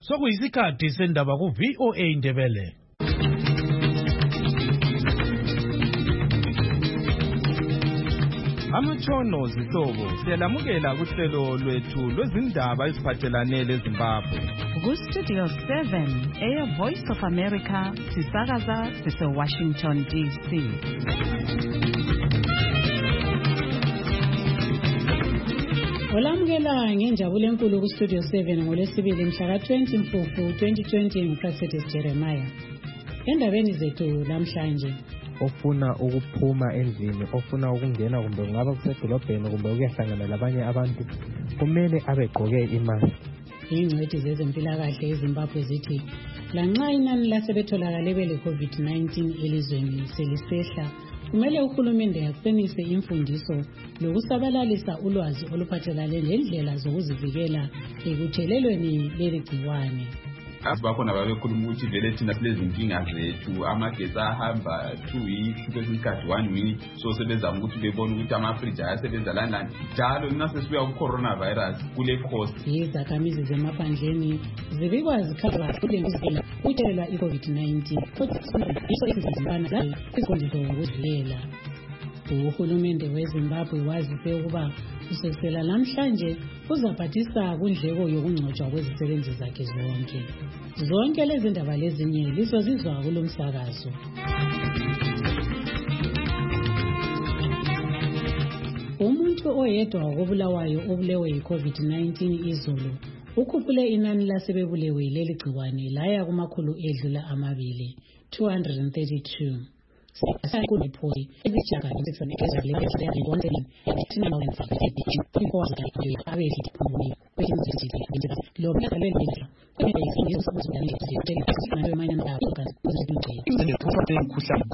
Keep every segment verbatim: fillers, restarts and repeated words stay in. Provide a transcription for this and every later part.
sokuyisikhathi sendaba ku V O A Ndebele. Amatshono zihlobo siyalamukela kuhlelo lwethu lwezindaba eziphathelane leZimbabwe. Ku Studio seven, Air Voice of America, sisakaza sise Washington D C. Olamukela ngenjabulo enkulu ku Studio seven ngolesibili mhla ka twenty Mfumfu twenty twenty nguProfetis Jeremiah. Endabeni zethu lamhlanje, ofuna ukuphuma endlini, ofuna ukungena kumbe ngaba kusedolobheni kumbe ukuyahlangana labanye abantu, kumele abegqoke imask. Ingcwethi zezempilakahle eZimbabwe zithi lanxa inani lasebetholakale bele COVID nineteen elizweni selisehla, kumele uhulumende aqinise imfundiso lokusabalalisa ulwazi oluphathelane lendlela zokuzivikela ekuthelelweni leli gciwane. Bakhona babekhuluma ukuthi vele thina silezinkinga zethu, amagesi ahamba two weeks kwesinye isikhathi one week, so sebezama ukuthi bebone ukuthi amafriji ayasebenza lana njalo nasesibuya ku-coronavirus kule cost. Izakhamizi zemaphandleni zibikwa zikhala kule nguzela ukuthelelwa i-COVID nineteen kodwa iso ezizimbana zayo iziqondiso zokuzivikela. Uhulumende weZimbabwe wazise ukuba kusukela namhlanje uzaphathisa kundleko yokungcotshwa kwezisebenzi zakhe zonke. Zonke lezi ndaba lezinye lizozizwa kulo msakazo. Umuntu oyedwa okubulawayo obulewe yi-COVID nineteen izolo ukhuphule inani lasebebulewe leli gciwane laya kumakhulu edlula amabili, two hundred thirty-two. Sakuliphoyi ebijaga ngisifuna ezahle ngibonke thina nawo ngifike inkosi kahle abethi phumuli kwezindidi lo mhlalo lelo kwezindidi zokuzwana ngizitshela nayo mina ndaba kanti kuzindidi izindidi kufanele ukhuhlane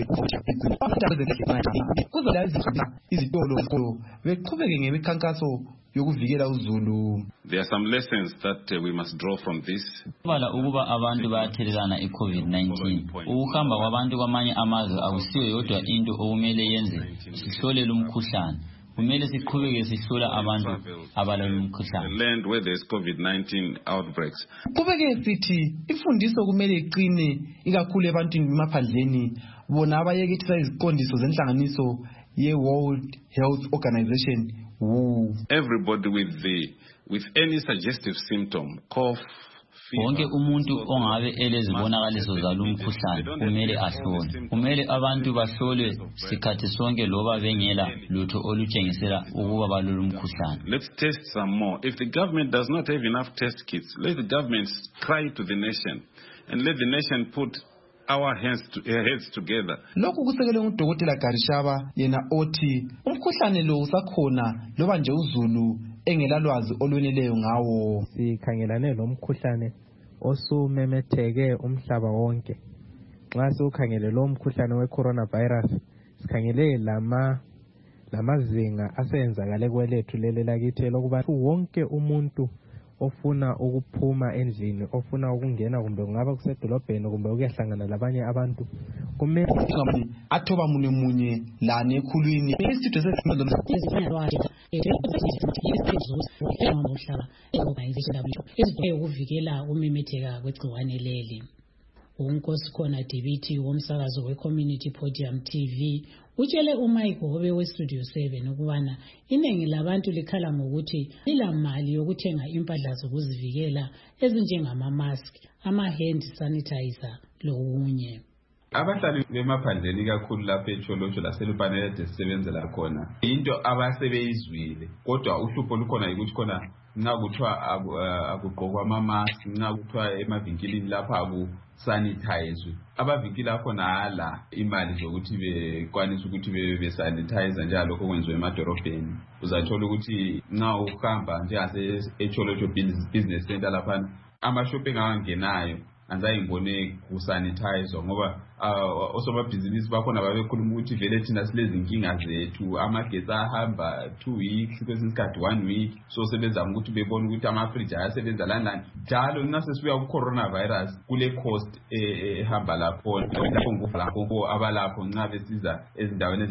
kumbe kuzolazi izitolo zikolo beqhubeke ngemikhankaso yokuvikela uzulu. There are some lessons that uh, we must draw from this. Bala ukuba abantu bayathelelana i-COVID nineteen. Ukuhamba kwabantu kwamanye amazwe akusiyo yodwa into okumele yenze sihlole lo mkhuhlane. Kumele siqhubeke sihlola abantu abalalo mkhuhlane. Land where there is COVID nineteen outbreaks. Kubeke sithi imfundiso kumele iqine ikakhulu ebantwini bemaphandleni bona abayekethisa iziqondiso zenhlanganiso ye-World Health Organization. Woo. Everybody with the with any suggestive symptom, cough, wonke umuntu ongabe elezibonakaliso zalo mkhuhlane kumele ahlole. Kumele abantu bahlole sikhathi sonke loba bengela lutho olutshengisela ukuba balolo mkhuhlane. Let's test some more. If the government does not have enough test kits, let the government cry to the nation and let the nation put our hands to, uh, heads together. Lokhu kusekele uDokotela Garishaba yena othi umkhuhlane lo usakhona loba nje uzulu engelalwazi olweneleyo ngawo. Sikhangelane lo mkhuhlane osumemetheke umhlaba wonke. Nxa sikhangele lo mkhuhlane we-coronavirus sikhangele lama lamazinga asenzakale kwelethu leli lakithi lokuba wonke umuntu ofuna ukuphuma endlini, ofuna ukungena kumbe ngaba kusedolobheni kumbe ukuyahlangana labanye abantu, kumele athoba munye munye la nekhulwini isitho sesimelo ukuvikela umemetheka kwegciwane leli. Unkosikhona Dibiti womsakazo we-Community Podium T V utshele uMike Hobe we-Studio seven ukubana iningi labantu likhala ngokuthi lilamali yokuthenga impahla zokuzivikela ezinjengama-mask, ama-hand sanitizer lokunye. Abahlali bemaphandleni kakhulu lapha eTsholotsho laseLupane ede sisebenzela khona into abasebeyizwile, kodwa uhlupho lukhona ukuthi khona nxa kuthiwa akugqokwa ama-mask, nxa kuthiwa emavinkilini lapha akusanitizwe, abavinkili akhona hala imali zokuthi bekwanisa ukuthi besanitize njalo lokho kwenziwa emadorobheni. Uzathola ukuthi nxa uhamba njengase-Tsholotsho Business Center laphana ama-shopping awangenayo anzayingone kusanitize ngoba osomabhizinisi bakhona babekhuluma ukuthi vele thina silezi nkinga zethu amagetsi ahamba two weeks kwesinye isikhathi one week so sebezama ukuthi bebone ukuthi amafriji ayasebenza lani lani njalo nxa sesibuya ku-coronavirus kule cost ehamba lapho lapho abalapho nxa besiza ezindaweni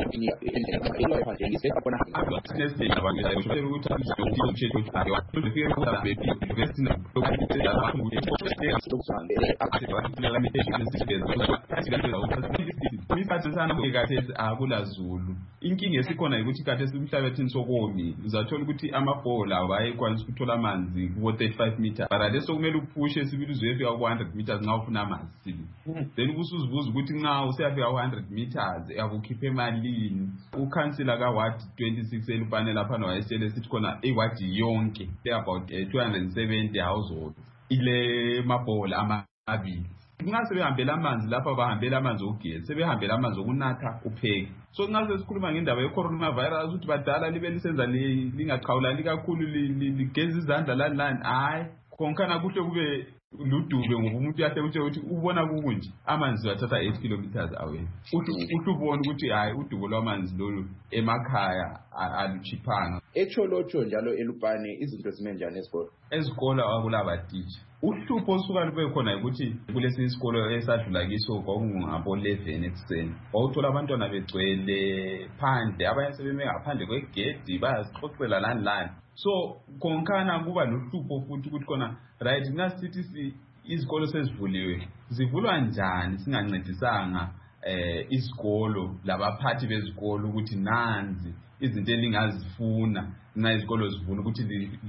isikhathi sanakathesi akula zulu inkinga esikhona yikuthi kathesi umhlabathini sokomi uzathola ukuthi amabhola awayekwanisa ukuthola amanzi kubo thirty-five meters but ade sokumele uphushe sibili uzofika ku one hundred meters nxa ufuna amanzi sibili then kusuzibuza ukuthi nxa usiyafika ku one hundred meters yakukhipha emalini ukhansila kaWard twenty-six elupane lapha wayesele sithi khona iWard yonke about two hundred seventy households ile mabhola amabili nxa sebehambela amanzi lapha bahambela amanzi ogesi sebehambela amanzi okunatha upheke so nxa sesikhuluma ngendaba ye-coronavirus ukuthi badala libe lisenza lingaqhawulani kakhulu ligeza izandla lani lani hayi konkhana kuhle kube ludube ngoba umuntu uyahle ukuthi ukuthi ubona kukunje amanzi wathatha eight kilometers away uhle ubone ukuthi hayi udubo lwamanzi lolu emakhaya aluchiphanga echolotsho njalo elupane izinto zimenjani esikolo ezikolo akulabatishi uhlupho osuka lube khona ukuthi kulesi isikolo esadlula kiso kwakungabo eleven ekuseni wawuthola abantwana begcwele phandle abanye sebeme ngaphandle kwegedi bayazixoxela lani lani so konkhana kuba lohlupho futhi ukuthi khona right ngasithi izikolo sezivuliwe zivulwa njani singancedisanga eh isikolo labaphathi bezikolo ukuthi nanzi izinto elingazifuna nxa izikolo zivuna ukuthi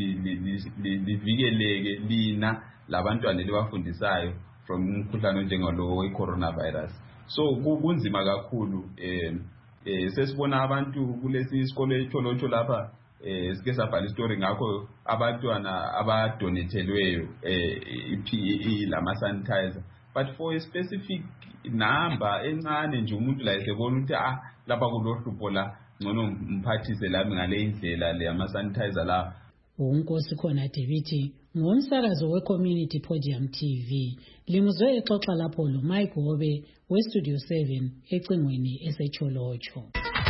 livikeleke lina labantwana libafundisayo from umkhuhlane njengalo we-coronavirus so kunzima kakhulu eh sesibona abantu kulesi isikolo echolotsho lapha eh sike sabhala istory ngakho abantwana abadonethelweyo eh i-P P E lama sanitizer but for a specific number encane nje umuntu la esebona ukuthi ah lapha kulohlupho la ngcono mphathise lami ngale indlela le ama sanitizer la. Unkosi khona David ngomsakazo we-Community Podium T V limuzwe exoxa lapho lo Mike Hobe we-Studio seven ecingweni esecholotsho.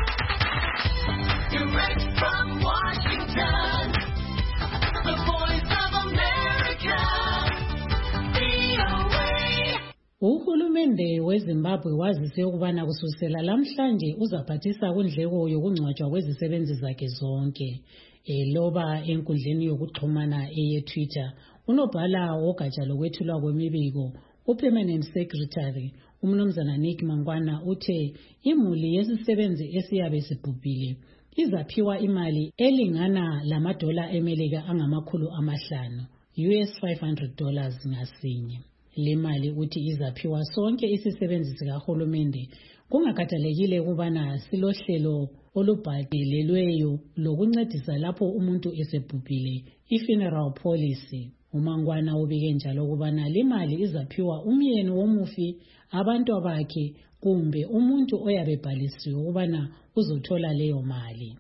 Direct from Washington, the voice of America, V O A. Uhulumende weZimbabwe wazise ukubana kusukela lamhlanje uzaphathisa kundleko yokungcwatshwa kwezisebenzi zakhe zonke. Eloba enkundleni yokuxhumana eye-Twitter unobhala wogatsha lokwethulwa kwemibiko uPermanent Secretary umnumzana Nick Mangwana uthe imuli yesisebenzi esiyabe sibhubhile izaphiwa imali elingana lamadola emelika angamakhulu amahlanu U S five hundred dollars ngasinye. Le mali uthi izaphiwa sonke isisebenzi sikahulumende kungakhathalekile ukubana silohlelo olubhadalelweyo lokuncedisa lapho umuntu esebhubhile i-funeral policy. Umangwana ubike njalo ukubana le mali izaphiwa umyeni womufi abantu abakhe kumbe umuntu oyabe bhalisiwe ukubana uzothola leyo mali.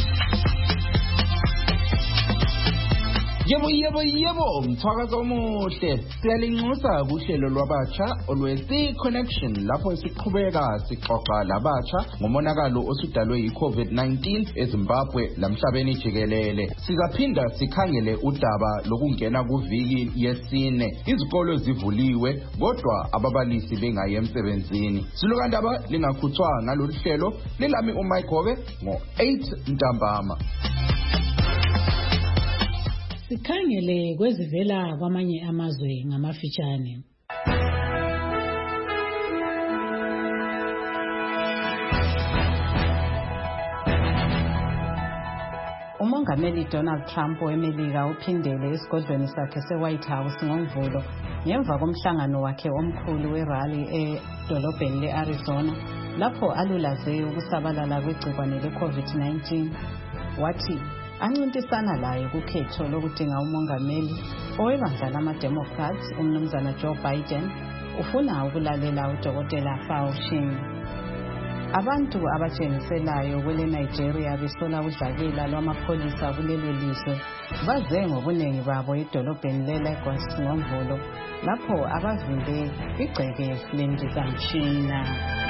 Yebo yebo yebo mthakazo omuhle siyalinxusa kuhlelo lwabatsha olwesi connection lapho siqhubeka sixoxa labatsha ngomonakalo osudalwe yi-COVID nineteen eZimbabwe lamhlabeni jikelele. Sizaphinda sikhangele udaba lokungena kuviki yesine izikolo zivuliwe kodwa ababalisi bengayi emsebenzini. Silokandaba lingakhuthwa ngalolu hlelo lilami uMike Hobe ngo eight ntambama. Sikhangele kwezivela kwamanye amazwe ngamafitshane. Umongameli Donald Trump weMelika uphindele esigodlweni sakhe se-White House ngoMvulo ngemva komhlangano wakhe omkhulu we-rally edolobheni le-Arizona lapho alulaze ukusabalala kwegcikwane le-COVID nineteen. Wathi ancintisana laye kukhetho lokudinga umongameli owebandla lama-Democrats umnumzana Joe Biden ufuna ukulalela udokotela Fauci. Abantu abatshengiselayo kwele Nigeria besola udlakela lwamapholisa kulelo lizwe baze ngobuningi babo edolobheni le-Lagos ngoMvulo lapho abavimbe igceke lendizamtshina.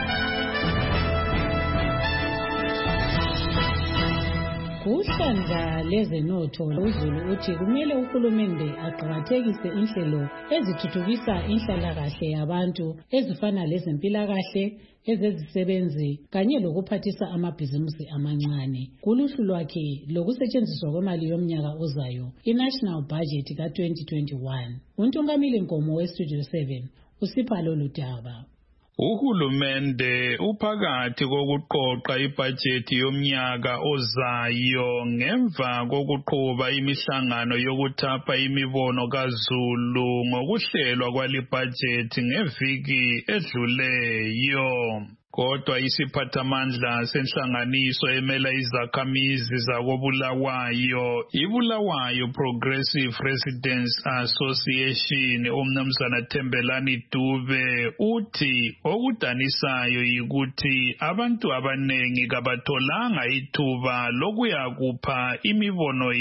Kuhlandla lezenotho uZulu uthi kumele uhulumende aqakathekise inhlelo ezithuthukisa inhlalakahle yabantu ezifana lezempilakahle, ezezisebenzi kanye lokuphathisa amabhizimusi amancane. Kuluhlu lwakhe lokusetshenziswa kwemali yomnyaka ozayo, i-National Budget ka twenty twenty-one. Untungamili Nkomo we-Studio seven usipha lolu daba. Uhulumende uphakathi kokuqoqa ibhajethi yomnyaka ozayo ngemva kokuqhuba imihlangano yokuthapha imibono kaZulu ngokuhlelwa kwalibhajethi ngeviki edluleyo. Kodwa isiphathamandla senhlanganiso emela izakhamizi zakoBulawayo, iBulawayo Progressive Residents Association, umnumzana Thembelani Dube uthi okudanisayo yikuthi abantu abanengi kabatholanga ithuba lokuyakupha imibono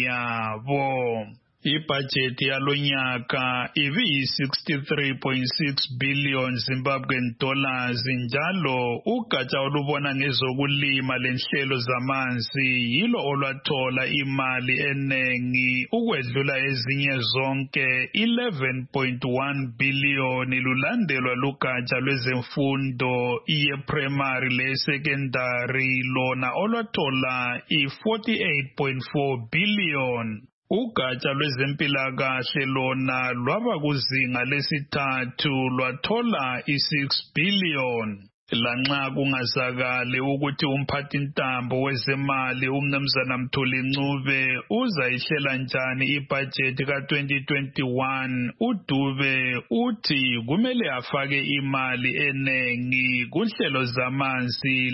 yabo. Ibhajethi yalonyaka ibi sixty-three point six billion Zimbabwean dollars njalo ugatsha olubona ngezokulima lenhlelo zamanzi yilo olwathola imali enengi ukwedlula ezinye zonke eleven point one billion lulandelwa lugatsha lwezemfundo ye-primary le-secondary lona olwathola i-forty-eight point four billion. Ugatsha lwezempilakahle lona lwaba kuzinga lesithathu lwathola i-six billion. Lanxa kungazakale ukuthi umphathintambo wezemali umnumzana Mthuli Ncube uzayihlela njani ibhajethi ka twenty twenty-one, uDube uthi kumele afake imali enengi kunhlelo zamanzi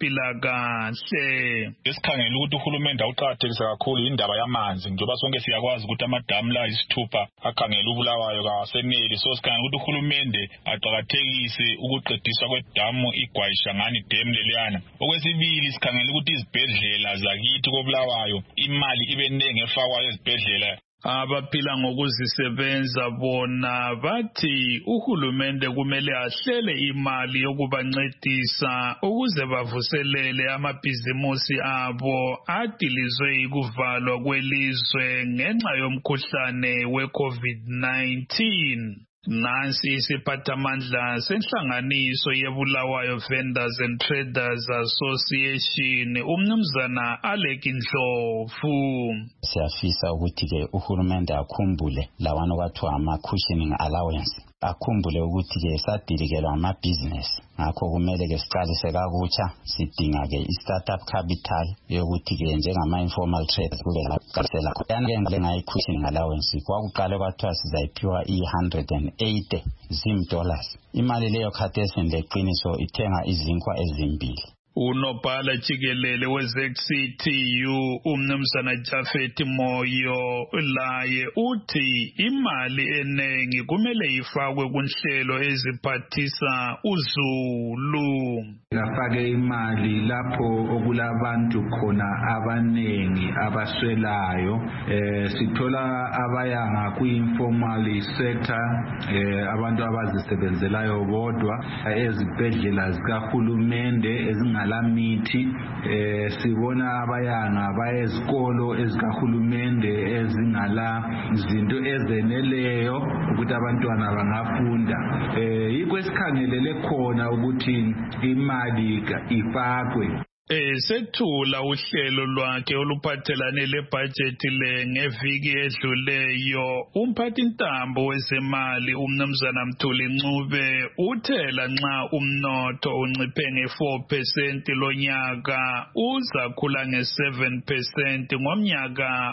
lezempilakahle. Esikhangela ukuthi uhulumende awuqakathekisa kakhulu indaba yamanzi njengoba sonke siyakwazi ukuthi amadamu la isithupha akhangela uBulawayo kawaseneli, so sikhangela ukuthi uhulumende aqakathekise ukuqediswa kwedamu igwayisha ngani dam leliyana. Okwesibili sikhangela ukuthi izibhedlela zakithi koBulawayo imali ibe nengi efakwayo ezibhedlela. Abaphila ngokuzisebenza bona bathi uhulumende kumele ahlele imali yokubancedisa ukuze bavuselele amabhizimusi abo adilizwe ikuvalwa kwelizwe ngenxa yomkhuhlane we-COVID nineteen. Nansi isiphathamandla senhlanganiso yeBulawayo Vendors and Traders Association umnumzana Alec Ndlovu. Siyafisa ukuthi ke uhulumende akhumbule lawana kwathiwa ama-cushioning allowance, akhumbule ukuthi ke sadilikelwa amabhizinesi, ngakho kumele ke siqalise kakutsha sidinga ke i-startup capital yokuthi ke njengama-informal trades kube laqalisela khona ke ngayi-cushioning allowance kwakuqala kwathiwa sizayiphiwa i-one hundred eighty zim dollars. Imali leyo khathesi leqiniso ithenga izinkwa ezimbili. Unobhala jikelele we-Z C T U umnumzana Jafet Moyo laye uthi imali enengi kumele ifakwe kunhlelo eziphathisa uZulu. Afake imali lapho okulabantu khona abanengi abaswelayo. Eh sithola abayanga kwi-informal sector, eh abantu abazisebenzelayo bodwa ezibhedlela zikahulumende ezinga lamithi. Eh sibona abayanga bayezikolo ezikahulumende ezingala izinto ezeneleyo ukuthi abantwana bangafunda. Eh yikho esikhangelele khona ukuthi imali ifakwe. Esethula uhlelo lwakhe oluphathelane lebhajethi le ngeviki edluleyo, umphathintambo wezemali umnumzana Mthuli Ncube uthela nxa umnotho unciphe nge-four percent lonyaka uzakhula nge-seven percent ngomnyaka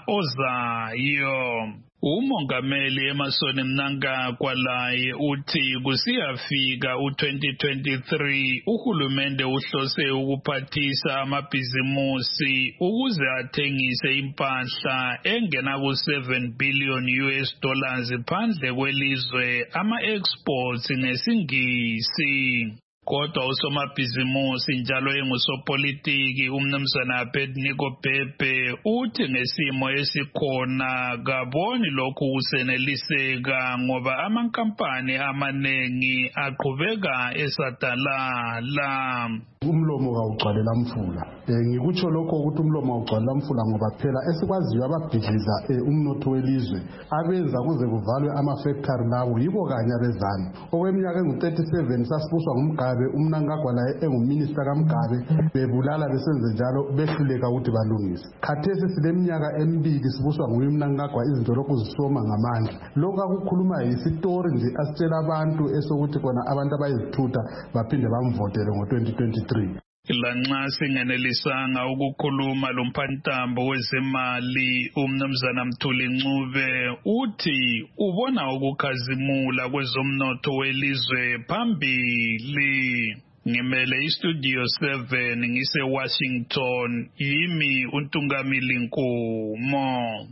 ozayo. Umongameli Emerson Mnangagwa laye uthi kusiyafika u-twenty twenty-three uhulumende uhlose ukuphathisa amabhizimusi ukuze athengise impahla engena ku-seven billion U S dollars phandle kwelizwe ama-exports ngesingisi. Kodwa usomabhizimusi njalo engusopolitiki umnumzana Abednego Bhebhe uthi ngesimo esikhona kaboni lokhu kuseneliseka ngoba amankampani amaningi aqhubeka esadalala. Umlomo kawugcwalela mfula. Ngikutsho lokho ukuthi umlomo kawugcwalela mfula ngoba phela esikwaziyo ababhidliza umnotho welizwe abenza kuze kuvalwe ama-factory lawo yibo kanye abezana. Okweminyaka engu-thirty-seven sasibuswa ngumgabe umnankagwa laye enguminista kaMgabe bebulala besenze njalo behluleka ukuthi balungise. Khathesi sileminyaka emibili sibuswa nguye umnankagwa izinto lokhu zisoma ngamandla. Lokhu akukhuluma yisitori nje asitshela abantu esokuthi kona abantu abayizithutha baphinde bamvotele ngo-twenty twenty-three. Lanxa singenelisanga ukukhuluma lo mphathintambo wezemali umnumzana Mthuli Ncube uthi ubona ukukhazimula kwezomnotho welizwe phambili. Ngimele istudio seven ngise Washington yimi uNtungamili Nkomo.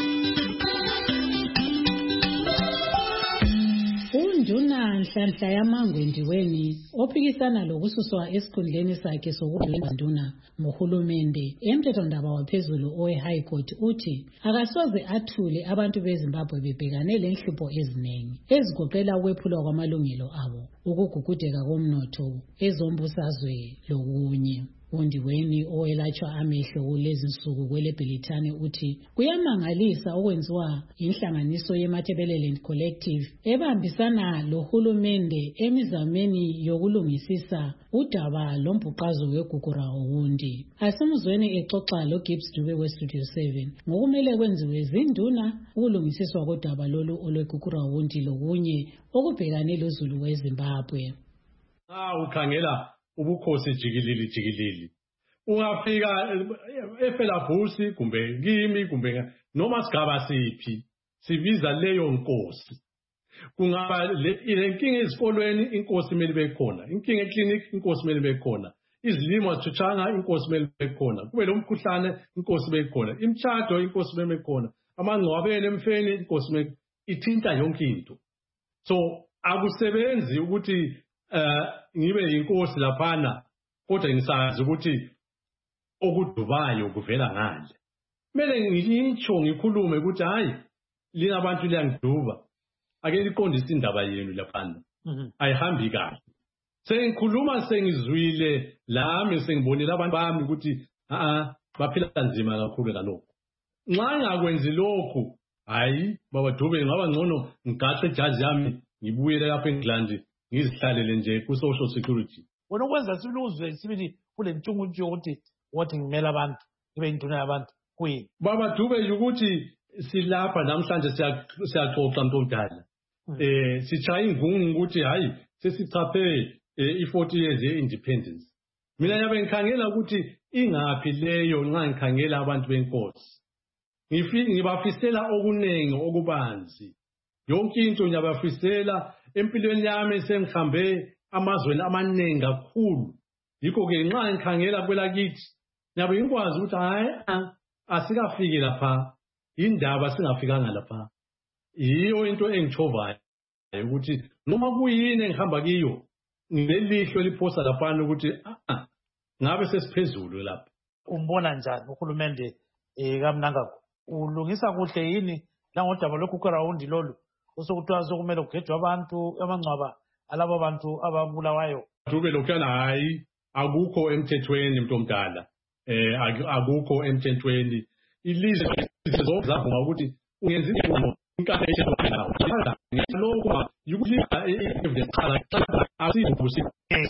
UNduna Nhlanhla yaMangwendiweni ophikisana lokususwa esikhundleni sakhe sokudlwenganduna ngohulumende emthethondaba waphezulu owe-High Court uthi akasoze athule abantu beZimbabwe bebhekane lenhlupho eziningi ezigoqela ukwephulwa kwamalungelo abo, ukugugudeka komnotho, ezombusazwe lokunye. UNdiweni owelatshwa amehlo kulezi nsuku kweleBhilithani uthi kuyamangalisa okwenziwa inhlanganiso yeMatabeleland Collective ebambisana lohulumende emizameni yokulungisisa udaba lombhuqazo weGugurawundi. Asimuzweni exoxa loGibbs Dube weStudio seven ngokumele kwenziwe zinduna ukulungisiswa kodaba lolu olweGugurawundi lokunye okubhekane lozulu weZimbabwe. Ah ukhangela ubukhosi jikilili jikilili ungafika eFelabusi kumbe kimi kumbe noma sigaba siphi sibiza leyo nkosi. Kungaba lenkinga ezikolweni inkosi imeli bekhona, inkinga eclinic inkosi imeli bekhona, izilimo azithuthanga inkosi imeli bekhona, kube lo mkhuhlane inkosi bekhona, imtshado inkosi imeli bekhona, amangcwabeni emfeni inkosi imeli ithinta yonke into. So akusebenzi ukuthi Uh, ngibe inkosi laphana kodwa ngisazi ukuthi okudubayo kuvela ngale. Kumele ngitsho ngikhulume ukuthi hayi linabantu liyangiduba ake liqondise indaba yenu laphana. Ayihambi kahle. Sengikhuluma sengizwile lami sengibonile abantu bami ukuthi a a baphila kanzima kakhulu ngalokho. Nxa ngakwenzi lokhu hayi babadube ngaba ngcono ngigaxe ijazi yami ngibuyele lapha eNgilandi ngizihlalele nje ku social security. Wena ukwenza siluzwe sibili kule ntshungutshu ukuthi wathi ngimela abantu ibe induna yabantu kuyini. Baba Dube ukuthi silapha namhlanje siyaxoxa ntomdala. Eh sichaya ingungu ukuthi hayi sesichaphe i-forty years ye-independence. Mina nyabe ngikhangela ukuthi ingaphi leyo nxa ngikhangela abantu benkosi. Ngibafisela okunengi okubanzi. Yonke into nyabafisela empilweni yami sengihambe amazweni amaningi kakhulu. Yikho ke nxa ngikhangela kwelakithi nyabe ngikwazi ukuthi hayi asikafiki lapha. Indaba singafikanga lapha. Yiyo into engichovayo ukuthi noma kuyini engihamba kiyo ngilelihlo liphosa lapha ukuthi ah ngabe sesiphezulu lapha. Umbona njani uhulumende eh kaMnangagwa ulungisa kuhle yini la ngodaba loGugurawundi lolu osokuthiwa sokumele kugejwe abantu amangcwaba alabo bantu ababulawayo. Dube lokhana hayi akukho emthethweni mntomdala. Eh akukho emthethweni. Ilizwe lizovuma ukuthi ungenza izinto inkathi eshedwa lokho yukuthi evidence qala asibusi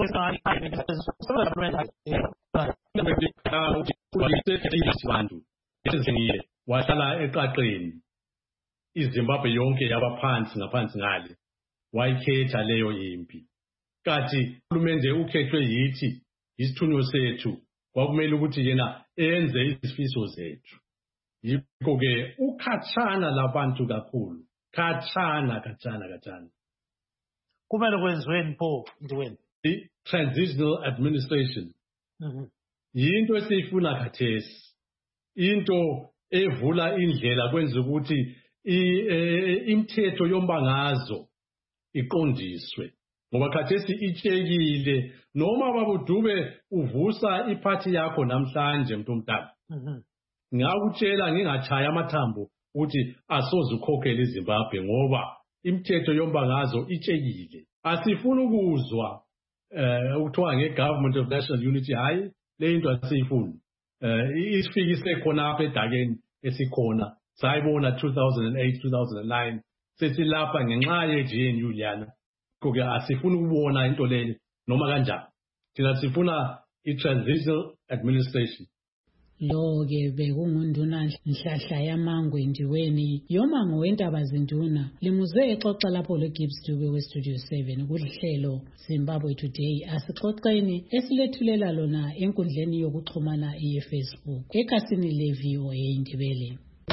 abantu ezingile wahlala eqaqeni iZimbabwe yonke yabaphansi ngaphansi ngale wayikhetha leyo impi kathi uhulumende ukhethwe yithi isithunywa sethu kwakumele ukuthi yena enze izifiso zethu. Yikho ke ukhatshana labantu kakhulu khatshana khatshana khatshana. Kumele kwenziweni pho ndiwena i-transitional administration yinto esiyifuna khathesi, into evula indlela kwenza ukuthi imithetho yombangazo iqondiswe ngoba khathesi itshekile noma babudube uvusa iphathi yakho namhlanje mntu omdala ngakutshela ngingachaya amathambo ukuthi asoze ukhokhele iZimbabwe ngoba imithetho yombangazwe itshekile. Asifuna ukuzwa eh ukuthiwa ngegovernment of national unity hayi le into asiyifuni. Eh isifikise khona apha edakeni esikhona sayibona two thousand eight two thousand nine sesilapha ngenxa ye-G N U liyana. Kodwa asifuni ukubona into leyo noma kanjani. Thina sifuna i-transitional administration. Lo-ke bekungunduna Nhlahla yaMangwe Ndiweni yomango wentaba zinduna limuze exoxa lapho loGibbs Dube weStudio seven kuhlelo Zimbabwe Today asixoxeni esilethulela lona enkundleni yokuxhumana ye-Facebook ekhasini le-V O A Indebele.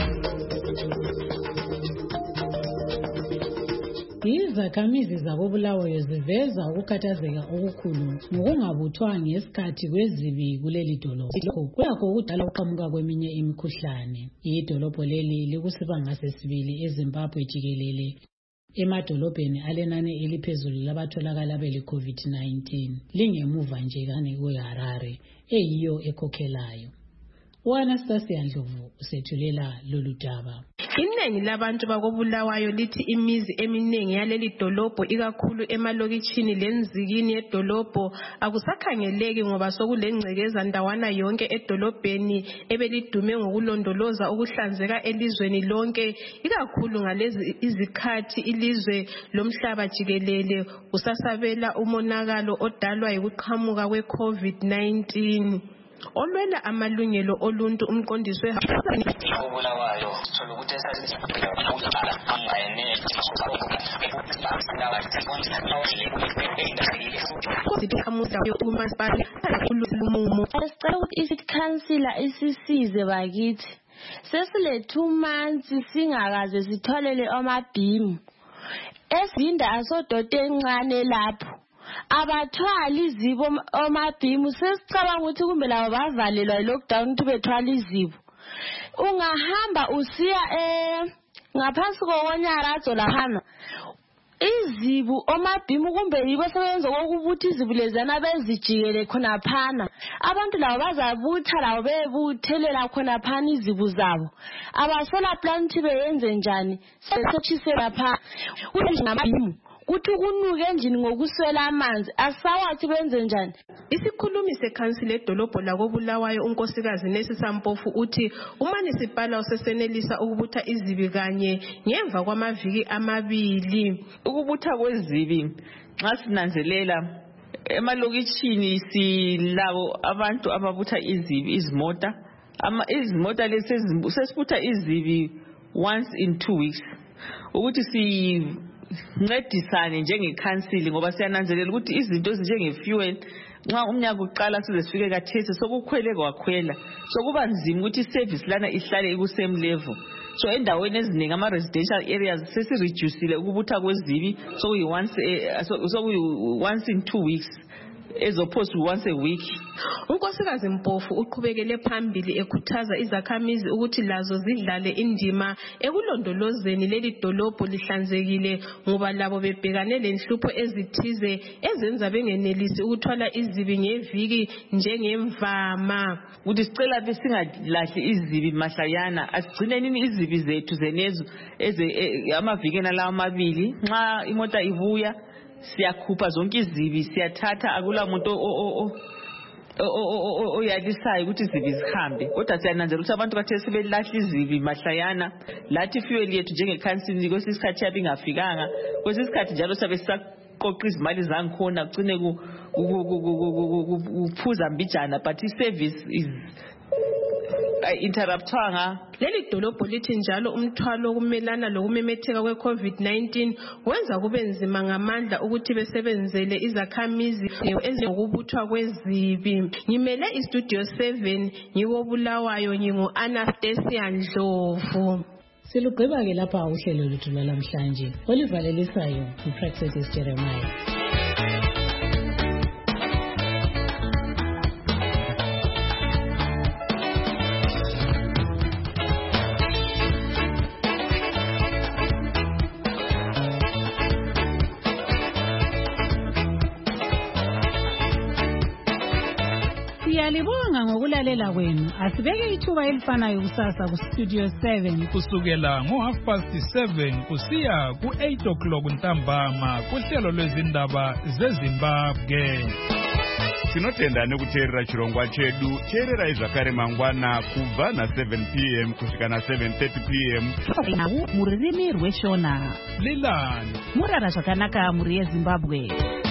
Izakhamizi zakoBulawayo ziveza ukukhathazeka okukhulu ngokungabuthwa ngesikhathi kwezibi kuleli dolobho. Lokho kuyakho ukudala uqhamuka kweminye imikhuhlane. Idolobho leli likusibanga sesibili eZimbabwe jikelele emadolobheni alenani eliphezulu labatholakala bele COVID nineteen lingemuva nje kane kweHarare eyiyo ekhokhelayo. uAnastasia Ndlovu usethulela lolu daba. Iningi labantu bakobulawayo lithi imizi eminingi yaleli dolobho ikakhulu emalokitshini lenzikini yedolobho akusakhangeleki ngoba sokulengcekeza ndawana yonke edolobheni ebelidume ngokulondoloza ukuhlanzeka elizweni lonke ikakhulu ngalezi izikhathi ilizwe lomhlaba jikelele usasabela umonakalo odalwa yikuqhamuka kwe-COVID nineteen. Olwela amalungelo oluntu umqondiswe obulawayo thola ukuthi esicela ukuthi isikhansila isisize bakithi sesile two months singakaze sitholele amabhimu esinda asodote encane lapho abathwali izibo omabhimu sesicabanga ukuthi kumbe labo bavalelwa lockdown ukuthi bethwala izibo ungahamba usiya eh ngaphansi kokonyarazo lahana izibu omabhimu kumbe yibo sebenza kokubuthi izibu lezana bezijikele khona phana abantu labo bazabutha labo bebuthelela khona phana izibu zabo abasola plan ukuthi beyenze njani sesechise lapha ukuthi ngamabhimu kuthi kunuke endlini ngokuswela amanzi asawathi benze njani. Isikhulumi sekhansila edolobho lakobulawayo unkosikazi Nesisampofu uthi uMunicipal usesenelisa ukubutha izibi kanye ngemva kwamaviki amabili. Ukubutha kwezibi nxa sinanzelela emalokitshini silabo abantu ababutha izibi izimota ama izimota lezi sesibutha izibi once in two weeks ukuthi si ncedisane njengekhansili ngoba siyananzelela ukuthi izinto ezinjengefuel nxa umnyaka uqala size sifike kathesi sokukhwele kwakhwela sokuba nzima ukuthi iservice lana ihlale ikusame level so endaweni eziningi ama residential areas sesireduceile ukubutha kwezibi sokuyi once sokuyi once in two weeks as opposed to once a week. Unkosikazi Mpofu uqhubekele phambili ekhuthaza izakhamizi ukuthi lazo zidlale indima ekulondolozeni leli dolobho lihlanzekile ngoba labo bebhekane lenhlupho ezithize ezenza bengenelisi ukuthwala izibi ngeviki njengemvama. Ukuthi sicela besingadlahli izibi mahlayana asigcineni izibi zethu zenezo eze amavikena lawo amabili nxa imota ibuya siyakhupha zonke izibi siyathatha akula muntu oyalisayo ukuthi izibi zihambe kodwa siyananzela ukuthi abantu bathe sebelahla izibi mahlayana lathi fuel yethu njengekhansili kwesisikhathi yabe ingafikanga kwesisikhathi njalo sabe sisaqoqa izimali zangikhona kugcine kuphuza mbijana but i-service is interruptwanga. Leli dolobho lithi njalo umthwalo okumelana lokumemetheka kwe-COVID nineteen wenza kube nzima ngamandla ukuthi besebenzele izakhamizi ezingokubuthwa kwezibi. Ngimele iStudio seven ngikobulawayo ngingu-Anastasia Ndlovu. Silugqiba-ke lapha uhlelo lwethu lwalamhlanje olivalelisayo uPraxetis Jeremiah. Sibonga ngokulalela kwenu. Asibeke ithuba elifanayo kusasa ku Studio seven kusukela ngo half past seven kusiya ku eight o'clock ntambama kuhlelo lwezindaba zeZimbabwe. Tinotenda nekuteerera chirongwa chedu. Teerera zvakare mangwana kubva na seven p m kusvika na seven thirty p m mururimi rweshona. Lilani Murara zvakanaka muri yeZimbabwe.